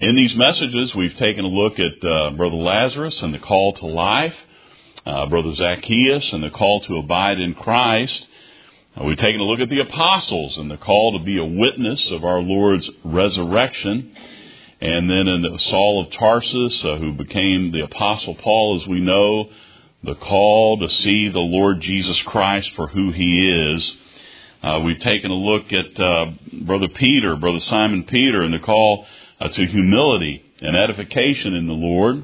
In these messages, we've taken a look at Brother Lazarus and the call to life, Brother Zacchaeus and the call to abide in Christ. We've taken a look at the apostles and the call to be a witness of our Lord's resurrection. And then in Saul of Tarsus, who became the Apostle Paul, as we know, the call to see the Lord Jesus Christ for who He is. We've taken a look at Brother Simon Peter, and the call to humility and edification in the Lord.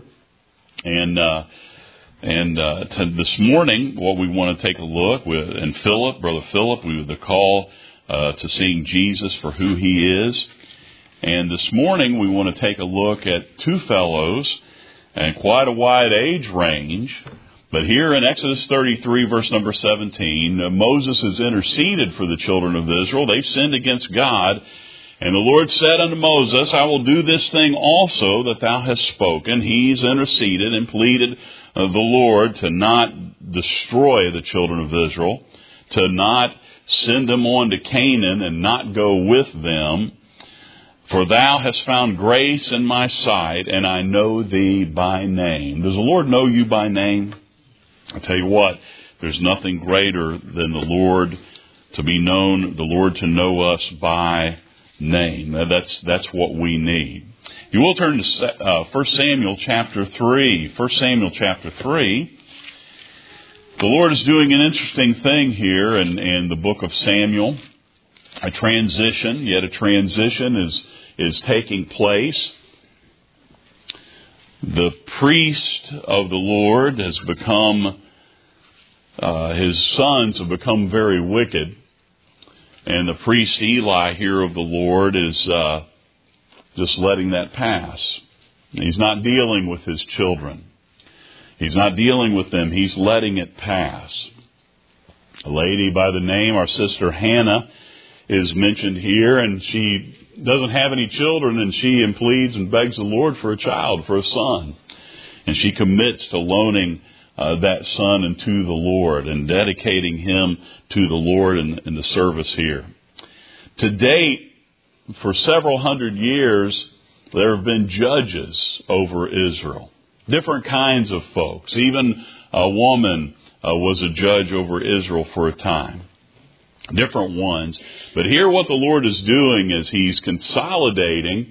And this morning, what we want to take a look with, and Brother Philip, the call to seeing Jesus for who He is. And this morning, we want to take a look at two fellows and quite a wide age range. But here in Exodus 33, verse number 17, Moses has interceded for the children of Israel. They've sinned against God. And the Lord said unto Moses, I will do this thing also that thou hast spoken. He's interceded and pleaded the Lord to not destroy the children of Israel, to not send them on to Canaan and not go with them. For thou hast found grace in my sight, and I know thee by name. Does the Lord know you by name? I tell you what, there's nothing greater than the Lord to be known, the Lord to know us by name. That's what we need. If you will turn to 1 Samuel chapter 3. 1 Samuel chapter 3. The Lord is doing an interesting thing here in the book of Samuel. A transition is taking place. The priest of the Lord has become, his sons have become very wicked. And the priest Eli here of the Lord is just letting that pass. He's not dealing with his children. He's not dealing with them. He's letting it pass. A lady by the name, our sister Hannah, is mentioned here, and she doesn't have any children, and she pleads and begs the Lord for a child, for a son. And she commits to loaning that son unto the Lord and dedicating him to the Lord in the service here. To date, for several hundred years, there have been judges over Israel. Different kinds of folks. Even a woman was a judge over Israel for a time. Different ones. But here what the Lord is doing is He's consolidating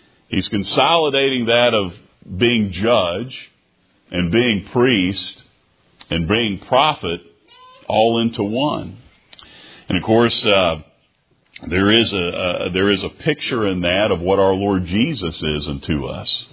that of being judge and being priest and being prophet all into one. And of course, there is a picture in that of what our Lord Jesus is unto us.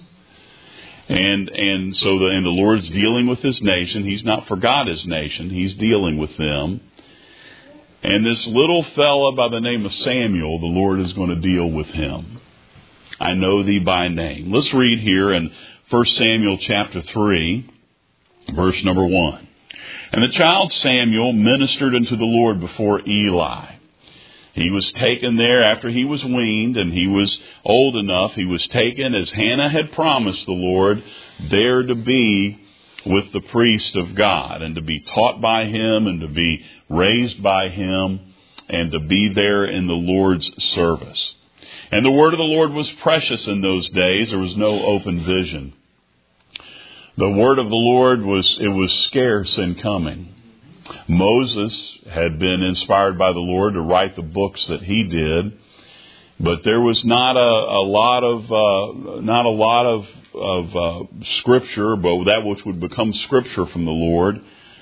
And so the Lord's dealing with His nation. He's not forgot His nation. He's dealing with them. And this little fella by the name of Samuel, the Lord is going to deal with him. I know thee by name. Let's read here in 1 Samuel chapter 3, verse number 1. And the child Samuel ministered unto the Lord before Eli. He was taken there after he was weaned, and he was old enough. He was taken, as Hannah had promised the Lord, there to be with the priest of God, and to be taught by him, and to be raised by him, and to be there in the Lord's service. And the word of the Lord was precious in those days. There was no open vision. The word of the Lord was scarce in coming. Moses had been inspired by the Lord to write the books that he did, but there was not a lot of scripture, but that which would become scripture from the Lord,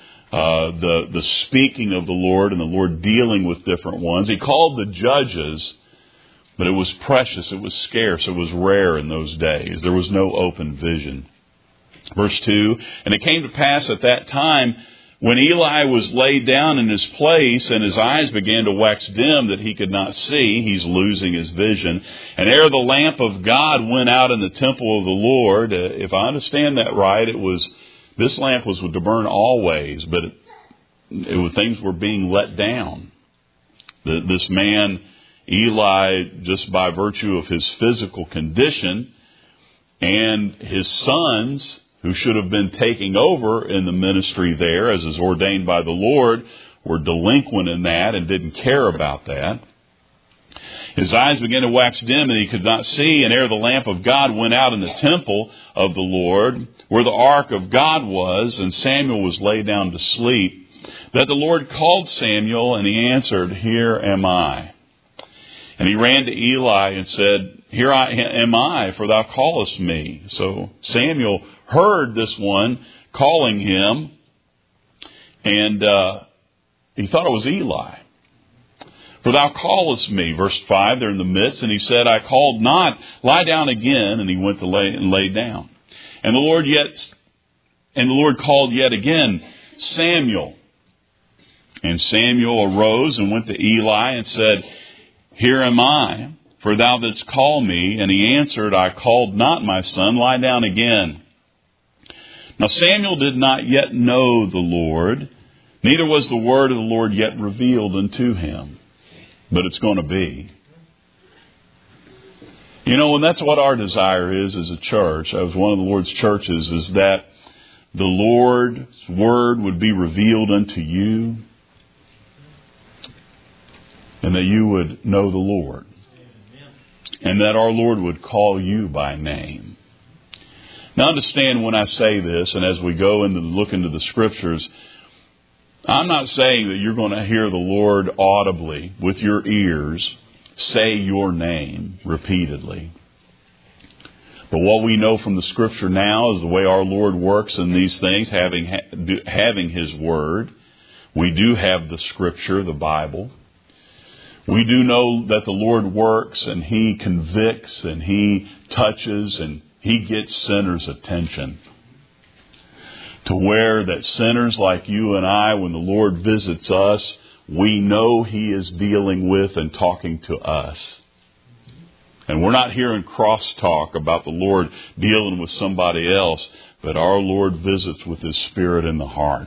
the speaking of the Lord, and the Lord dealing with different ones. He called the judges, but it was precious, it was scarce, it was rare in those days. There was no open vision. Verse 2, and it came to pass at that time, when Eli was laid down in his place, and his eyes began to wax dim that he could not see, he's losing his vision. And ere the lamp of God went out in the temple of the Lord, if I understand that right, this lamp was to burn always, but things were being let down. This man, Eli, just by virtue of his physical condition, and his sons, who should have been taking over in the ministry there, as is ordained by the Lord, were delinquent in that and didn't care about that. His eyes began to wax dim, and he could not see. And ere the lamp of God went out in the temple of the Lord, where the ark of God was, and Samuel was laid down to sleep, that the Lord called Samuel, and he answered, Here am I. And he ran to Eli and said, Here am I, for thou callest me. So Samuel heard this one calling him, and he thought it was Eli. For thou callest me, verse 5, they're in the midst, and he said, I called not, lie down again, and he went to lay down. And the Lord called yet again, Samuel. And Samuel arose and went to Eli and said, Here am I, for thou didst call me. And he answered, I called not, my son, lie down again. Now Samuel did not yet know the Lord, neither was the word of the Lord yet revealed unto him. But it's going to be. You know, and that's what our desire is as a church, as one of the Lord's churches, is that the Lord's word would be revealed unto you, and that you would know the Lord, and that our Lord would call you by name. Now understand when I say this, and as we go into look into the Scriptures, I'm not saying that you're going to hear the Lord audibly with your ears say your name repeatedly. But what we know from the Scripture now is the way our Lord works in these things, having His Word. We do have the Scripture, the Bible. We do know that the Lord works and He convicts and He touches and He gets sinners' attention. To where that sinners like you and I, when the Lord visits us, we know He is dealing with and talking to us. And we're not hearing crosstalk about the Lord dealing with somebody else, but our Lord visits with His Spirit in the heart.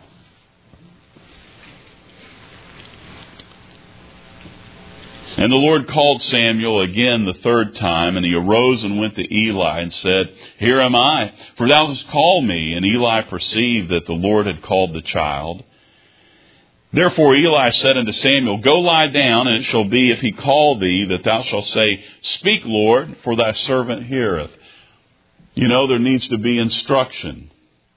And the Lord called Samuel again the third time, and he arose and went to Eli and said, Here am I, for thou hast called me. And Eli perceived that the Lord had called the child. Therefore Eli said unto Samuel, Go lie down, and it shall be, if he call thee, that thou shalt say, Speak, Lord, for thy servant heareth. You know, there needs to be instruction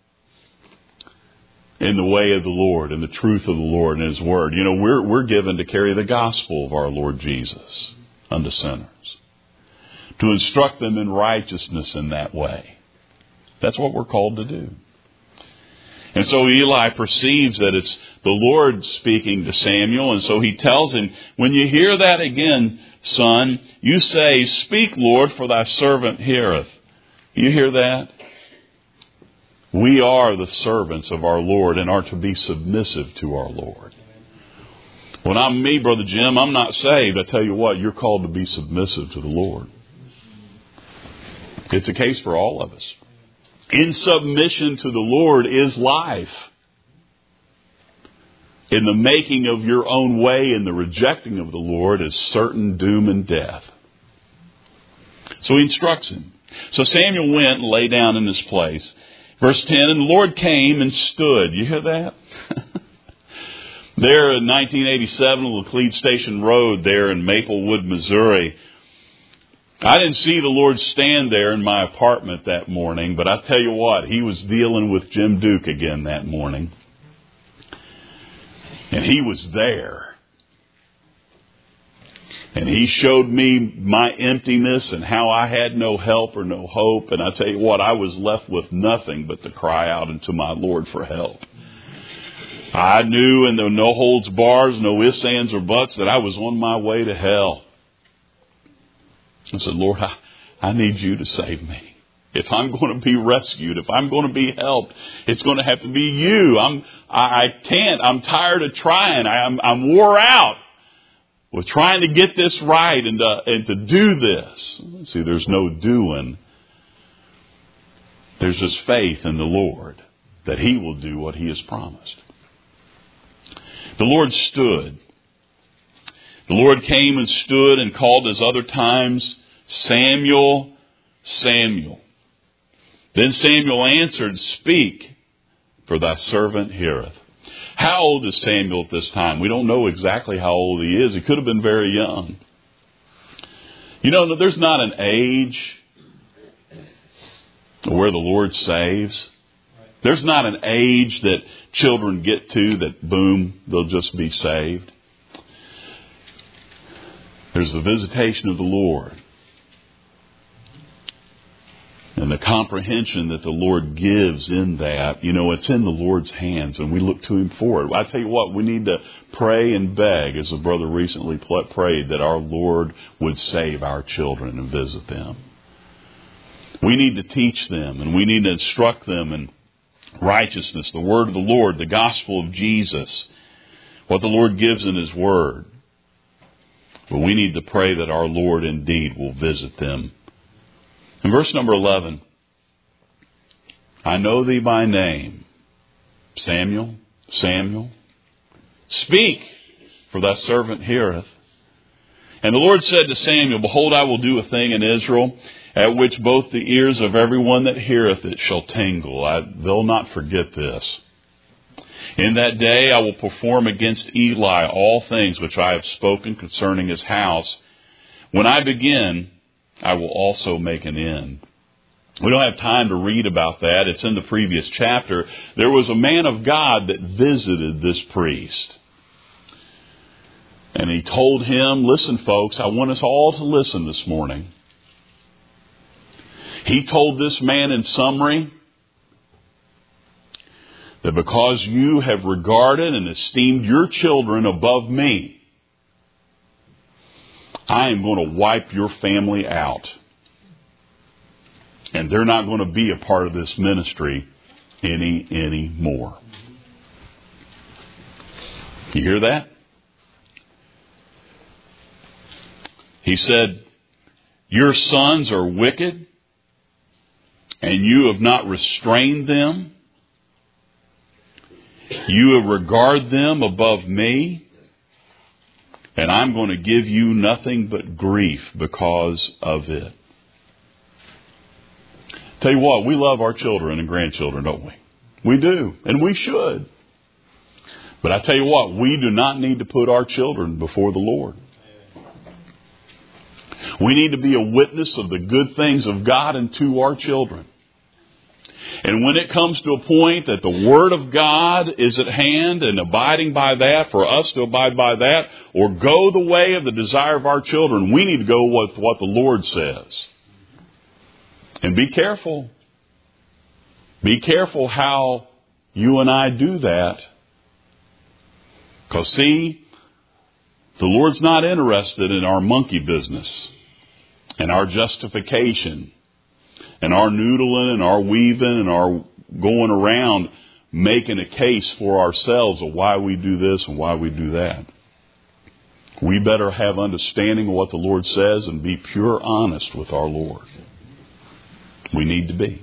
in the way of the Lord, in the truth of the Lord and His Word. You know, we're given to carry the gospel of our Lord Jesus unto sinners, to instruct them in righteousness in that way. That's what we're called to do. And so Eli perceives that it's the Lord speaking to Samuel, and so he tells him, when you hear that again, son, you say, Speak, Lord, for thy servant heareth. You hear that? We are the servants of our Lord and are to be submissive to our Lord. When I'm me, Brother Jim, I'm not saved. I tell you what, you're called to be submissive to the Lord. It's a case for all of us. In submission to the Lord is life. In the making of your own way and the rejecting of the Lord is certain doom and death. So he instructs him. So Samuel went and lay down in his place. Verse 10, and the Lord came and stood. You hear that? There in 1987, on Laclede Station Road there in Maplewood, Missouri, I didn't see the Lord stand there in my apartment that morning, but I tell you what, He was dealing with Jim Duke again that morning. And He was there. And He showed me my emptiness and how I had no help or no hope. And I tell you what, I was left with nothing but to cry out unto my Lord for help. I knew, and there were no holds bars, no ifs, ands, or buts, that I was on my way to hell. I said, Lord, I need you to save me. If I'm going to be rescued, if I'm going to be helped, it's going to have to be you. I can't. I'm tired of trying. I'm wore out with trying to get this right and to do this. See, there's no doing. There's just faith in the Lord that He will do what He has promised. The Lord stood. The Lord came and stood and called as other times, Samuel, Samuel. Then Samuel answered, Speak, for thy servant heareth. How old is Samuel at this time? We don't know exactly how old he is. He could have been very young. You know, there's not an age where the Lord saves. There's not an age that children get to that, boom, they'll just be saved. There's the visitation of the Lord. And the comprehension that the Lord gives in that, you know, it's in the Lord's hands, and we look to Him for it. I tell you what, we need to pray and beg, as a brother recently prayed, that our Lord would save our children and visit them. We need to teach them, and we need to instruct them in righteousness, the word of the Lord, the gospel of Jesus, what the Lord gives in His word. But we need to pray that our Lord indeed will visit them. In verse number 11, I know thee by name, Samuel, Samuel. Speak, for thy servant heareth. And the Lord said to Samuel, Behold, I will do a thing in Israel, at which both the ears of everyone that heareth it shall tingle. They'll not forget this. In that day I will perform against Eli all things which I have spoken concerning his house. When I begin, I will also make an end. We don't have time to read about that. It's in the previous chapter. There was a man of God that visited this priest. And he told him, listen, folks, I want us all to listen this morning. He told this man in summary that because you have regarded and esteemed your children above me, I am going to wipe your family out. And they're not going to be a part of this ministry anymore. You hear that? He said, your sons are wicked, and you have not restrained them. You have regarded them above me. And I'm going to give you nothing but grief because of it. Tell you what, we love our children and grandchildren, don't we? We do, and we should. But I tell you what, we do not need to put our children before the Lord. We need to be a witness of the good things of God and to our children. And when it comes to a point that the Word of God is at hand and abiding by that, for us to abide by that, or go the way of the desire of our children, we need to go with what the Lord says. And be careful. Be careful how you and I do that. Because see, the Lord's not interested in our monkey business and our justification and our noodling and our weaving and our going around making a case for ourselves of why we do this and why we do that. We better have understanding of what the Lord says and be pure honest with our Lord. We need to be.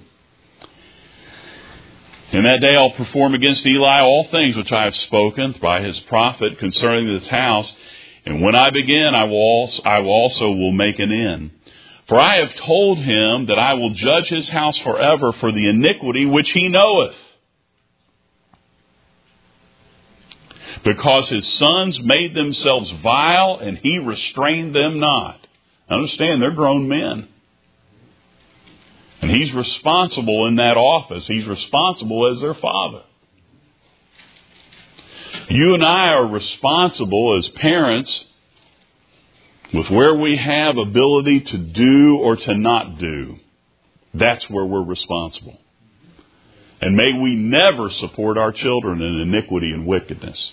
In that day I'll perform against Eli all things which I have spoken by his prophet concerning this house. And when I begin, I also will make an end. For I have told him that I will judge his house forever for the iniquity which he knoweth. Because his sons made themselves vile, and he restrained them not. Understand, they're grown men. And he's responsible in that office. He's responsible as their father. You and I are responsible as parents with where we have ability to do or to not do. That's where we're responsible. And may we never support our children in iniquity and wickedness.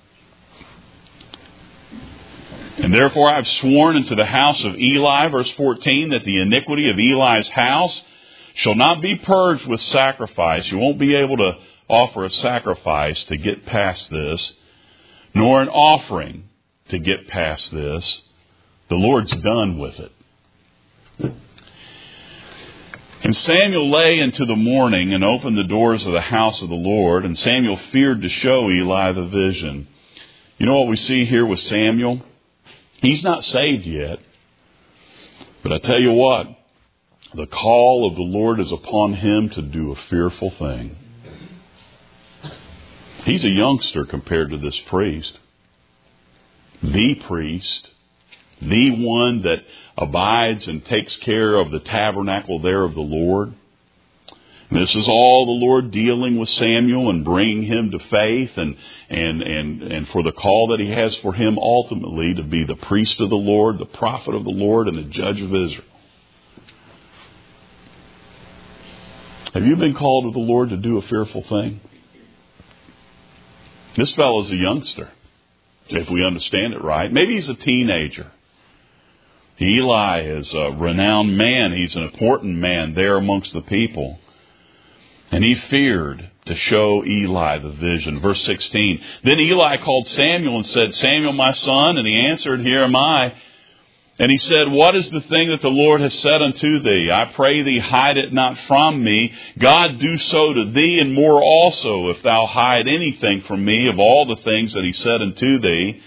And therefore I've sworn unto the house of Eli, verse 14, that the iniquity of Eli's house shall not be purged with sacrifice. You won't be able to offer a sacrifice to get past this, nor an offering to get past this. The Lord's done with it. And Samuel lay into the morning and opened the doors of the house of the Lord, and Samuel feared to show Eli the vision. You know what we see here with Samuel? He's not saved yet. But I tell you what, the call of the Lord is upon him to do a fearful thing. He's a youngster compared to this priest. The priest the one that abides and takes care of the tabernacle there of the Lord. And this is all the Lord dealing with Samuel and bringing him to faith and for the call that he has for him ultimately to be the priest of the Lord, the prophet of the Lord, and the judge of Israel. Have you been called of the Lord to do a fearful thing? This fellow's a youngster, if we understand it right. Maybe he's a teenager. Eli is a renowned man. He's an important man there amongst the people. And he feared to show Eli the vision. Verse 16, then Eli called Samuel and said, Samuel, my son. And he answered, here am I. And he said, what is the thing that the Lord has said unto thee? I pray thee, hide it not from me. God do so to thee, and more also, if thou hide anything from me of all the things that he said unto thee.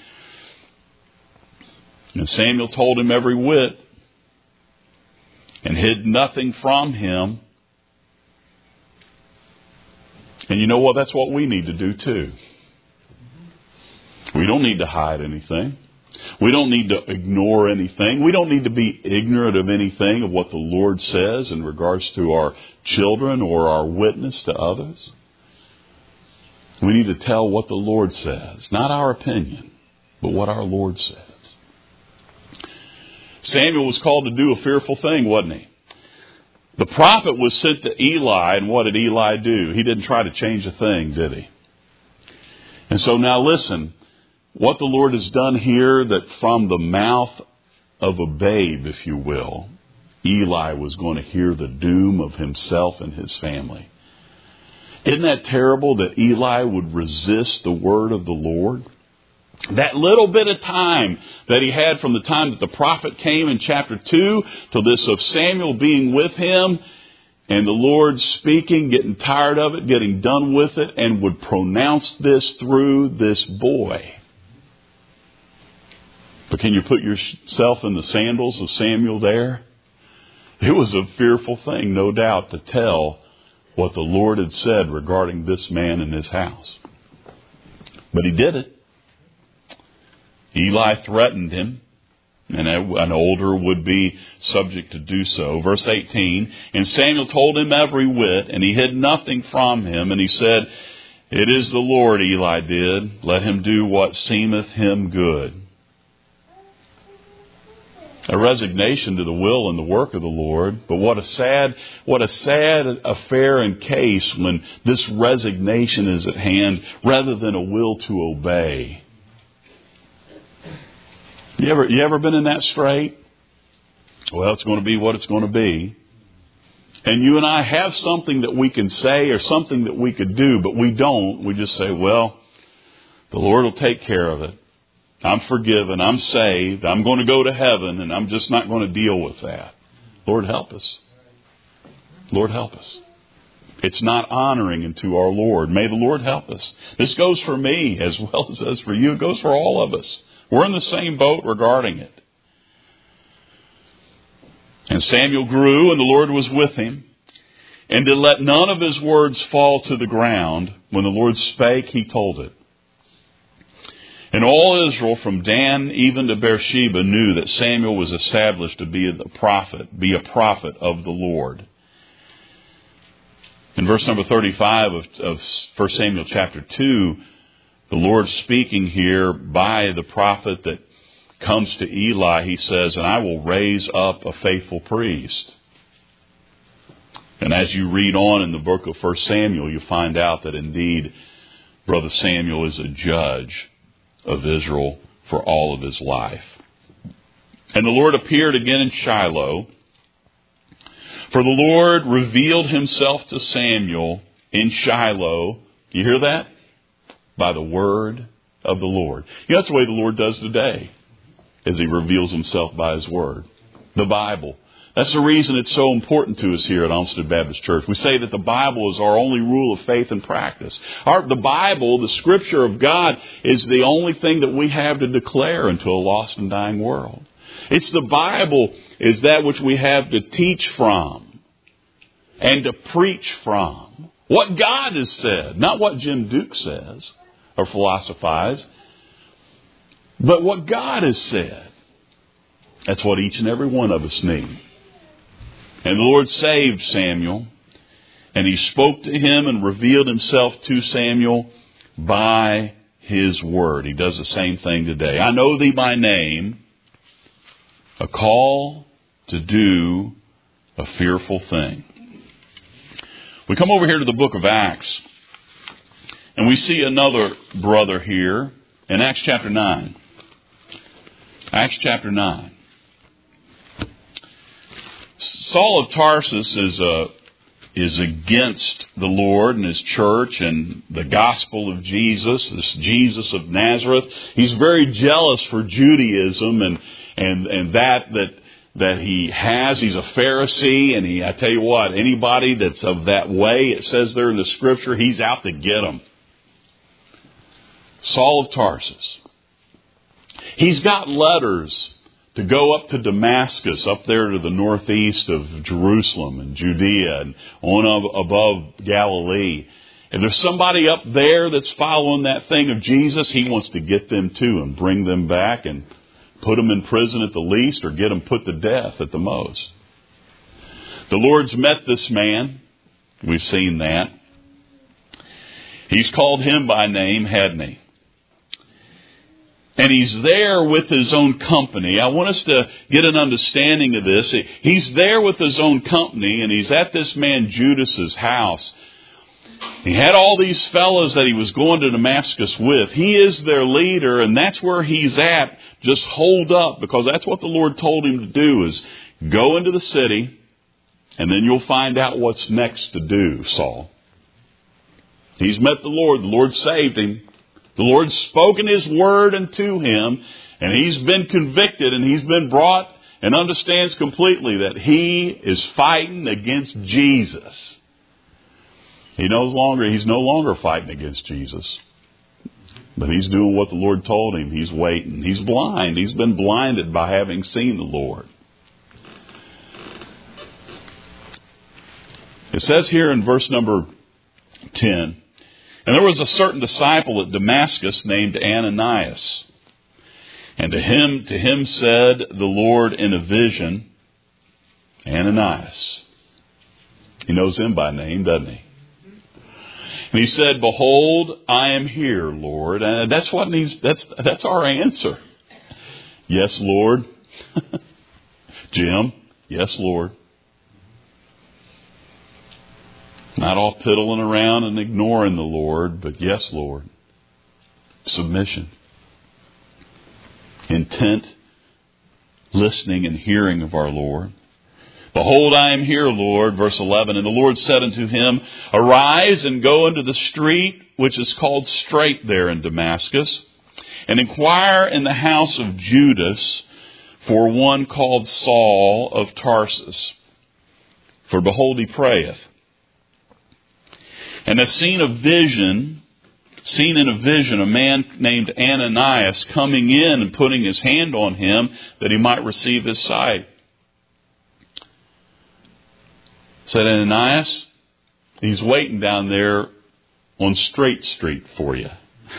And Samuel told him every whit, and hid nothing from him. And you know what? That's what we need to do too. We don't need to hide anything. We don't need to ignore anything. We don't need to be ignorant of anything of what the Lord says in regards to our children or our witness to others. We need to tell what the Lord says, not our opinion, but what our Lord says. Samuel was called to do a fearful thing, wasn't he? The prophet was sent to Eli, and what did Eli do? He didn't try to change a thing, did he? And so now listen, what the Lord has done here, that from the mouth of a babe, if you will, Eli was going to hear the doom of himself and his family. Isn't that terrible that Eli would resist the word of the Lord? That little bit of time that he had from the time that the prophet came in chapter 2 to this of Samuel being with him and the Lord speaking, getting tired of it, getting done with it, and would pronounce this through this boy. But can you put yourself in the sandals of Samuel there? It was a fearful thing, no doubt, to tell what the Lord had said regarding this man and his house. But he did it. Eli threatened him, and an older would be subject to do so. Verse 18, and Samuel told him every whit, and he hid nothing from him. And he said, it is the Lord, Eli did. Let him do what seemeth him good. A resignation to the will and the work of the Lord. But what a sad affair and case when this resignation is at hand rather than a will to obey. You ever been in that strait? Well, it's going to be what it's going to be. And you and I have something that we can say or something that we could do, but we don't. We just say, well, the Lord will take care of it. I'm forgiven. I'm saved. I'm going to go to heaven, and I'm just not going to deal with that. Lord, help us. Lord, help us. It's not honoring unto our Lord. May the Lord help us. This goes for me as well as it does for you. It goes for all of us. We're in the same boat regarding it. And Samuel grew, and the Lord was with him, and did let none of his words fall to the ground. When the Lord spake, he told it. And all Israel from Dan even to Beersheba knew that Samuel was established to be a prophet of the Lord. In verse number 35 of 1 Samuel chapter 2, the Lord speaking here by the prophet that comes to Eli, he says, and I will raise up a faithful priest. And as you read on in the book of 1 Samuel, you find out that indeed Brother Samuel is a judge of Israel for all of his life. And the Lord appeared again in Shiloh, for the Lord revealed himself to Samuel in Shiloh. You hear that? By the word of the Lord. You know, that's the way the Lord does today, as he reveals himself by his word. The Bible. That's the reason it's so important to us here at Olmsted Baptist Church. We say that the Bible is our only rule of faith and practice. The Bible, the Scripture of God, is the only thing that we have to declare unto a lost and dying world. It's the Bible is that which we have to teach from and to preach from. What God has said, not what Jim Duke says or philosophize, but what God has said. That's what each and every one of us need. And the Lord saved Samuel, and He spoke to him and revealed Himself to Samuel by His word. He does the same thing today. I know thee by name, a call to do a fearful thing. We come over here to the book of Acts, and we see another brother here in Acts chapter 9. Acts chapter 9. Saul of Tarsus is against the Lord and His church and the gospel of Jesus, this Jesus of Nazareth. He's very jealous for Judaism and that he has. He's a Pharisee, and I tell you what, anybody that's of that way, it says there in the Scripture, he's out to get them. Saul of Tarsus. He's got letters to go up to Damascus, up there to the northeast of Jerusalem and Judea and on above Galilee. If there's somebody up there that's following that thing of Jesus, he wants to get them too and bring them back and put them in prison at the least, or get them put to death at the most. The Lord's met this man. We've seen that. He's called him by name, hadn't he? And he's there with his own company. I want us to get an understanding of this. He's there with his own company, and he's at this man Judas's house. He had all these fellows that he was going to Damascus with. He is their leader, and that's where he's at. Just hold up, because that's what the Lord told him to do, is go into the city, and then you'll find out what's next to do, Saul. He's met the Lord. The Lord saved him. The Lord's spoken His word unto him, and he's been convicted, and he's been brought and understands completely that he is fighting against Jesus. He's no longer fighting against Jesus. But he's doing what the Lord told him. He's waiting. He's blind. He's been blinded by having seen the Lord. It says here in verse number 10, and there was a certain disciple at Damascus named Ananias. And to him said the Lord in a vision, Ananias. He knows him by name, doesn't he? And he said, behold, I am here, Lord. And that's our answer. Yes, Lord. Jim, yes, Lord. Not all piddling around and ignoring the Lord, but yes, Lord. Submission. Intent, listening and hearing of our Lord. Behold, I am here, Lord. Verse 11, and the Lord said unto him, arise and go into the street which is called Straight there in Damascus, and inquire in the house of Judas for one called Saul of Tarsus. For behold, he prayeth. And has seen in a vision a man named Ananias coming in and putting his hand on him that he might receive his sight. Said, Ananias, he's waiting down there on Straight Street for you.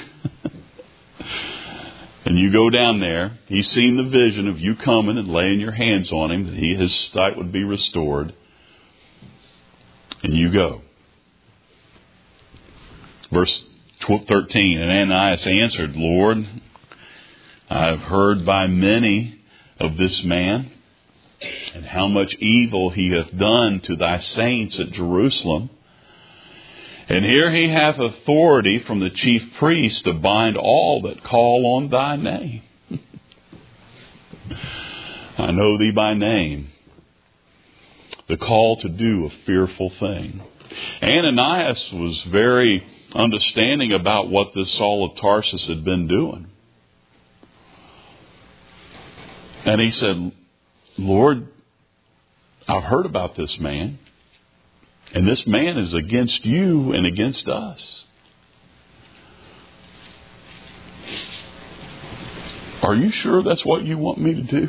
And you go down there. He's seen the vision of you coming and laying your hands on him, that his sight would be restored. And you go. Verse 13, and Ananias answered, Lord, I have heard by many of this man, and how much evil he hath done to thy saints at Jerusalem. And here he hath authority from the chief priest to bind all that call on thy name. I know thee by name. The call to do a fearful thing. Ananias was very understanding about what this Saul of Tarsus had been doing. And he said, Lord, I've heard about this man. And this man is against you and against us. Are you sure that's what you want me to do?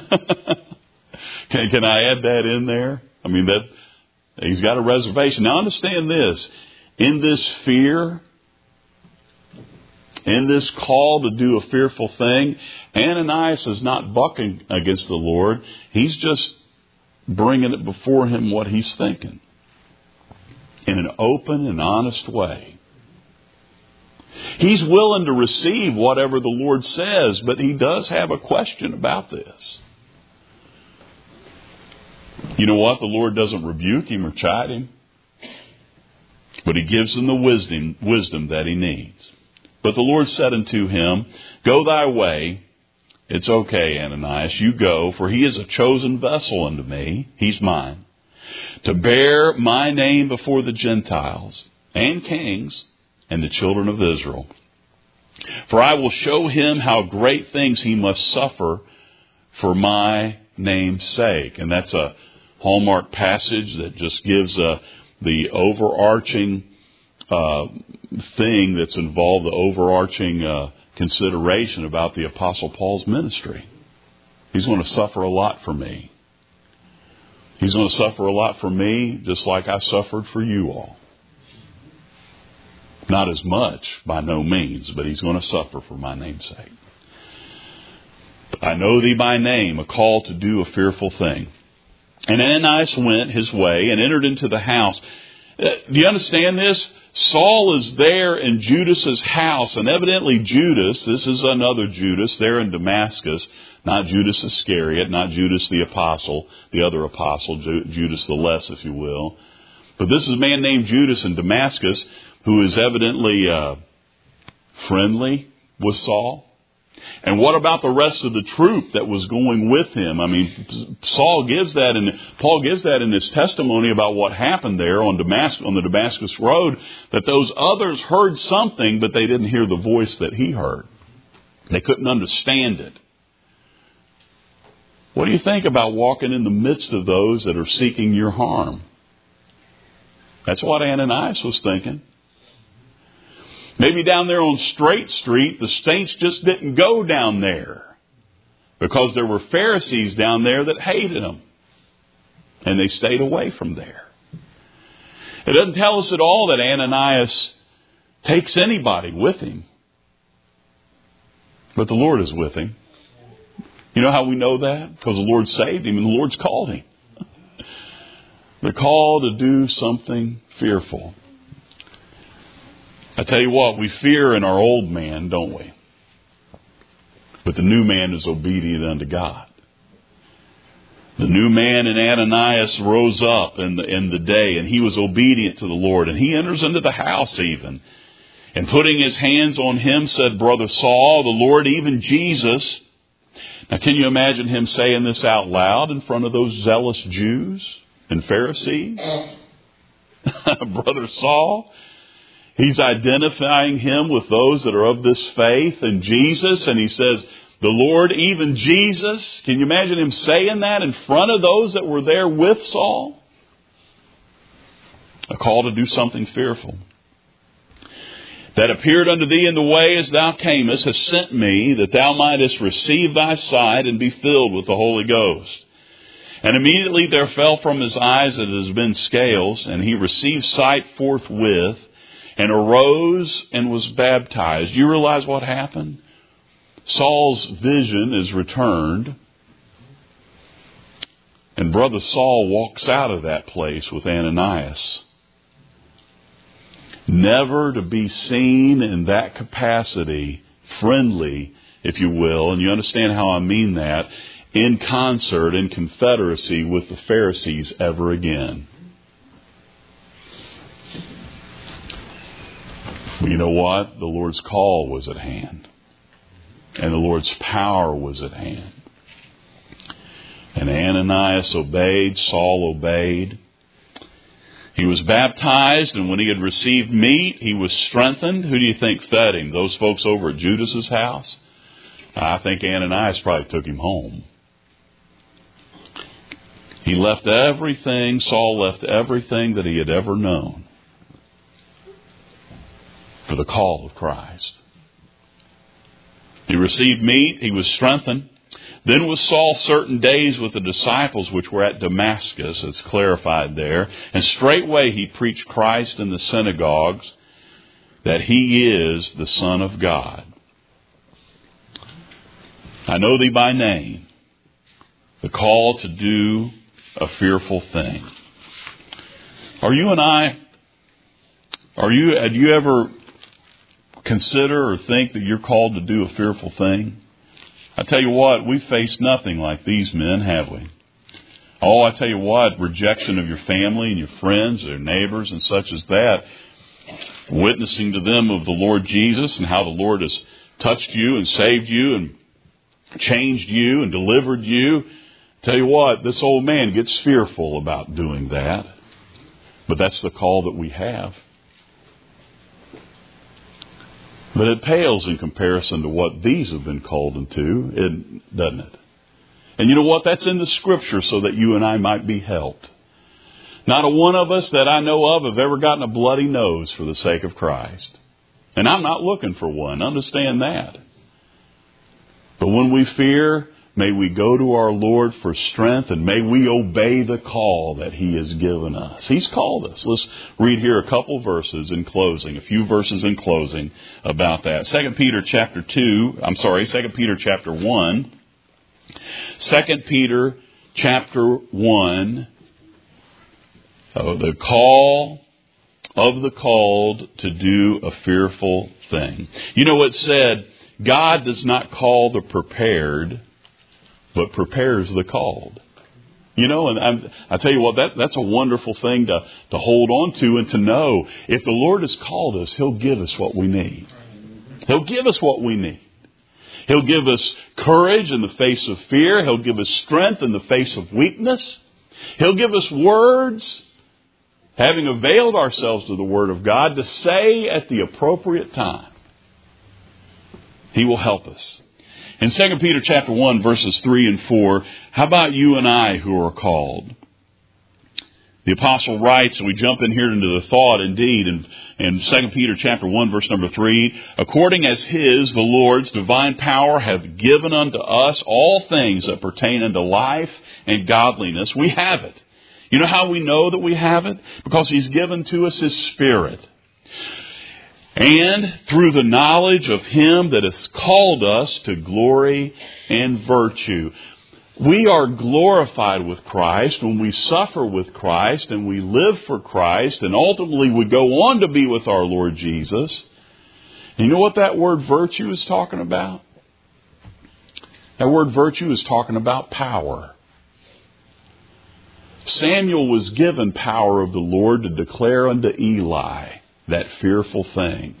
Can I add that in there? I mean, that he's got a reservation. Now understand this. In this fear, in this call to do a fearful thing, Ananias is not bucking against the Lord. He's just bringing it before him what he's thinking in an open and honest way. He's willing to receive whatever the Lord says, but he does have a question about this. You know what? The Lord doesn't rebuke him or chide him, but he gives him the wisdom that he needs. But the Lord said unto him, Go thy way. It's okay, Ananias, you go, for he is a chosen vessel unto me. He's mine. To bear my name before the Gentiles and kings and the children of Israel. For I will show him how great things he must suffer for my name's sake. And that's a hallmark passage that just gives the overarching thing that's involved, the overarching consideration about the Apostle Paul's ministry. He's going to suffer a lot for me. He's going to suffer a lot for me, just like I suffered for you all. Not as much, by no means, but he's going to suffer for my name's sake. I know thee by name, a call to do a fearful thing. And Ananias went his way and entered into the house. Do you understand this? Saul is there in Judas's house, and evidently Judas, this is another Judas there in Damascus, not Judas Iscariot, not Judas the apostle, the other apostle, Judas the less, if you will. But this is a man named Judas in Damascus who is evidently friendly with Saul. And what about the rest of the troop that was going with him? I mean, Paul gives that in his testimony about what happened there on the Damascus road, that those others heard something, but they didn't hear the voice that he heard. They couldn't understand it. What do you think about walking in the midst of those that are seeking your harm? That's what Ananias was thinking. Maybe down there on Straight Street, the saints just didn't go down there because there were Pharisees down there that hated them. And they stayed away from there. It doesn't tell us at all that Ananias takes anybody with him. But the Lord is with him. You know how we know that? Because the Lord saved him and the Lord's called him. The call to do something fearful. I tell you what, we fear in our old man, don't we? But the new man is obedient unto God. The new man in Ananias rose up in the day, and he was obedient to the Lord. And he enters into the house even. And putting his hands on him, said, Brother Saul, the Lord, even Jesus. Now, can you imagine him saying this out loud in front of those zealous Jews and Pharisees? Brother Saul. He's identifying him with those that are of this faith in Jesus. And he says, the Lord, even Jesus. Can you imagine him saying that in front of those that were there with Saul? A call to do something fearful. That appeared unto thee in the way as thou camest has sent me, that thou mightest receive thy sight and be filled with the Holy Ghost. And immediately there fell from his eyes as it has been scales, and he received sight forthwith, and arose and was baptized. You realize what happened? Saul's vision is returned. And Brother Saul walks out of that place with Ananias. Never to be seen in that capacity, friendly, if you will, and you understand how I mean that, in concert, in confederacy with the Pharisees ever again. You know what? The Lord's call was at hand. And the Lord's power was at hand. And Ananias obeyed. Saul obeyed. He was baptized, and when he had received meat, he was strengthened. Who do you think fed him? Those folks over at Judas's house? I think Ananias probably took him home. He left everything. Saul left everything that he had ever known for the call of Christ. He received meat. He was strengthened. Then was Saul certain days with the disciples which were at Damascus. It's clarified there. And straightway he preached Christ in the synagogues, that He is the Son of God. I know thee by name, the call to do a fearful thing. Have you ever consider or think that you're called to do a fearful thing? I tell you what, we've faced nothing like these men, have we? Oh, I tell you what, rejection of your family and your friends, their neighbors and such as that, witnessing to them of the Lord Jesus and how the Lord has touched you and saved you and changed you and delivered you. Tell you what, this old man gets fearful about doing that. But that's the call that we have. But it pales in comparison to what these have been called into, doesn't it? And you know what? That's in the Scripture so that you and I might be helped. Not a one of us that I know of have ever gotten a bloody nose for the sake of Christ. And I'm not looking for one. Understand that. But when we fear, may we go to our Lord for strength, and may we obey the call that He has given us. He's called us. Let's read here a couple verses in closing, a few verses in closing about that. 2 Peter chapter 1. 2 Peter chapter 1. The call of the called to do a fearful thing. You know, it said, God does not call the prepared, but prepares the called. You know, and I tell you what, that's a wonderful thing to hold on to and to know. If the Lord has called us, He'll give us what we need. He'll give us what we need. He'll give us courage in the face of fear. He'll give us strength in the face of weakness. He'll give us words, having availed ourselves to the Word of God, to say at the appropriate time. He will help us. In 2 Peter chapter 1, verses 3 and 4, how about you and I who are called? The apostle writes, and we jump in here into the thought indeed, in 2 Peter chapter 1, verse number 3, according as His, the Lord's, divine power hath given unto us all things that pertain unto life and godliness. We have it. You know how we know that we have it? Because He's given to us His Spirit. And through the knowledge of Him that hath called us to glory and virtue. We are glorified with Christ when we suffer with Christ and we live for Christ, and ultimately we go on to be with our Lord Jesus. And you know what that word virtue is talking about? That word virtue is talking about power. Samuel was given power of the Lord to declare unto Eli that fearful thing.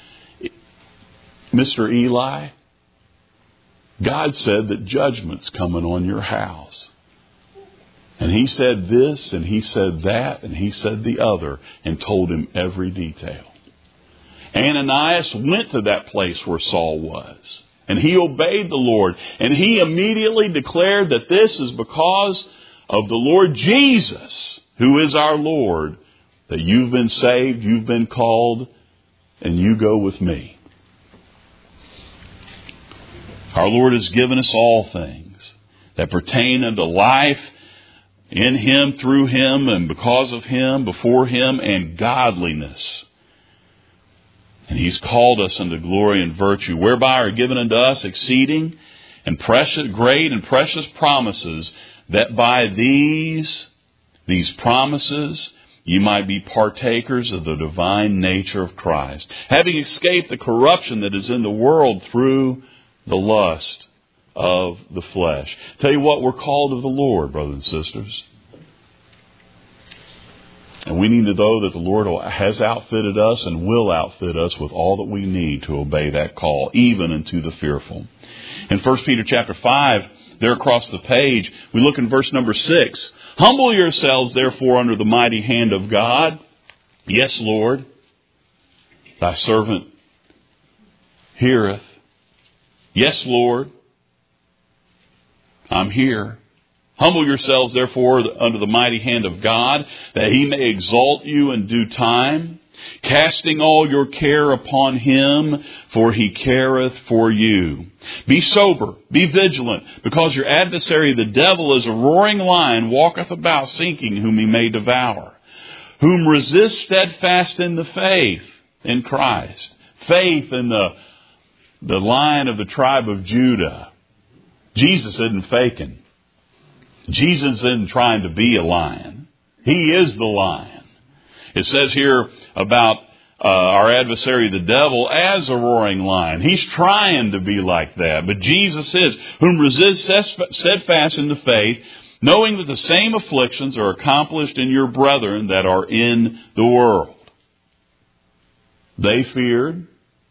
Mr. Eli, God said that judgment's coming on your house. And He said this, and He said that, and He said the other, and told him every detail. Ananias went to that place where Saul was, and he obeyed the Lord. And he immediately declared that this is because of the Lord Jesus, who is our Lord, that you've been saved, you've been called, and you go with me. Our Lord has given us all things that pertain unto life in Him, through Him, and because of Him, before Him, and godliness. And He's called us unto glory and virtue, whereby are given unto us exceeding and precious, great and precious promises, that by these promises you might be partakers of the divine nature of Christ, having escaped the corruption that is in the world through the lust of the flesh. Tell you what, we're called of the Lord, brothers and sisters. And we need to know that the Lord has outfitted us and will outfit us with all that we need to obey that call, even unto the fearful. In 1 Peter chapter 5, there across the page, we look in verse number 6. Humble yourselves, therefore, under the mighty hand of God. Yes, Lord, thy servant heareth. Yes, Lord, I'm here. Humble yourselves, therefore, under the mighty hand of God, that He may exalt you in due time, casting all your care upon Him, for He careth for you. Be sober, be vigilant, because your adversary, the devil, as a roaring lion, walketh about, seeking whom he may devour. Whom resist steadfast in the faith, in Christ. Faith in the Lion of the tribe of Judah. Jesus isn't faking. Jesus isn't trying to be a lion. He is the lion. It says here about our adversary, the devil, as a roaring lion. He's trying to be like that. But Jesus is, whom resist steadfast in the faith, knowing that the same afflictions are accomplished in your brethren that are in the world. They feared,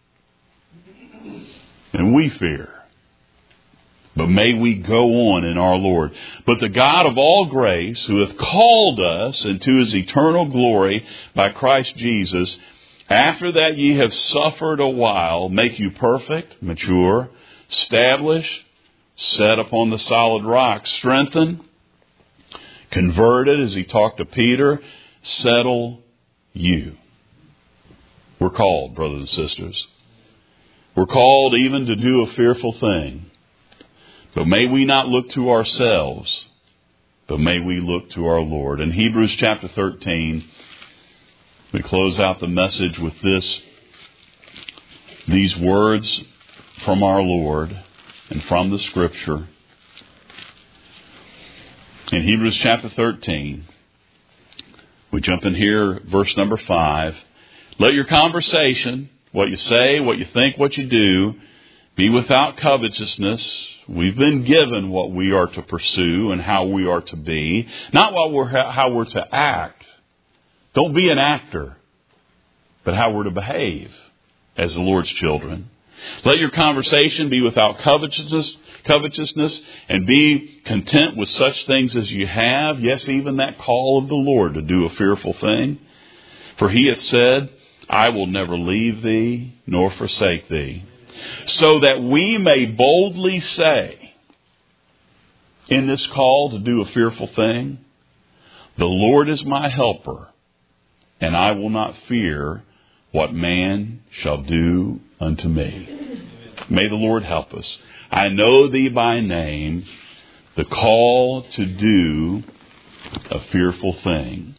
and we fear. But may we go on in our Lord. But the God of all grace, who hath called us into His eternal glory by Christ Jesus, after that ye have suffered a while, make you perfect, mature, establish, set upon the solid rock, strengthen, converted, as He talked to Peter, settle you. We're called, brothers and sisters. We're called even to do a fearful thing. But may we not look to ourselves, but may we look to our Lord. In Hebrews chapter 13, we close out the message with these words from our Lord and from the Scripture. In Hebrews chapter 13, we jump in here, verse number 5. Let your conversation, what you say, what you think, what you do, be without covetousness. We've been given what we are to pursue and how we are to be, not how we're to act. Don't be an actor, but how we're to behave as the Lord's children. Let your conversation be without covetousness, and be content with such things as you have. Yes, even that call of the Lord to do a fearful thing. For He hath said, I will never leave thee nor forsake thee. So that we may boldly say, in this call to do a fearful thing, the Lord is my helper, and I will not fear what man shall do unto me. May the Lord help us. I know thee by name, the call to do a fearful thing.